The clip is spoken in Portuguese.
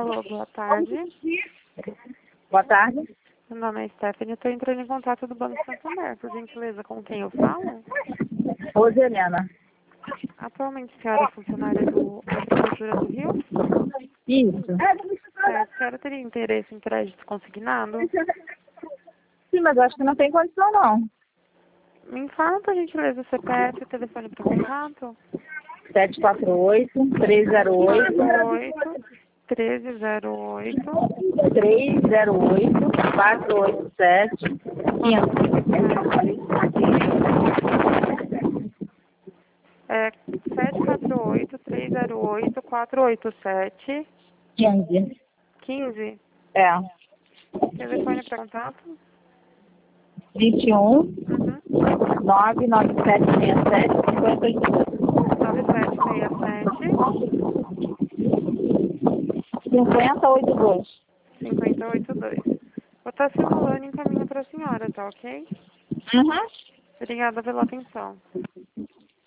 Alô, boa tarde. Boa tarde. Meu nome é Stephanie, eu estou entrando em contato do Banco Santander, por gentileza, com quem eu falo? Roseliana. Atualmente a senhora é funcionária da Prefeitura do Rio? Isso. Certo. A senhora teria interesse em crédito consignado? Sim, mas eu acho que não tem condição, não. Me informa, por gentileza, o CPF e o telefone para contato? 748-308. 1308 487 É 748-308-487 15. 15. É. Telefone para contato? 21 Uhum. 99767 9767 5082. 582. Vou estar simulando e encaminho para a senhora, tá ok? Uhum. Obrigada pela atenção.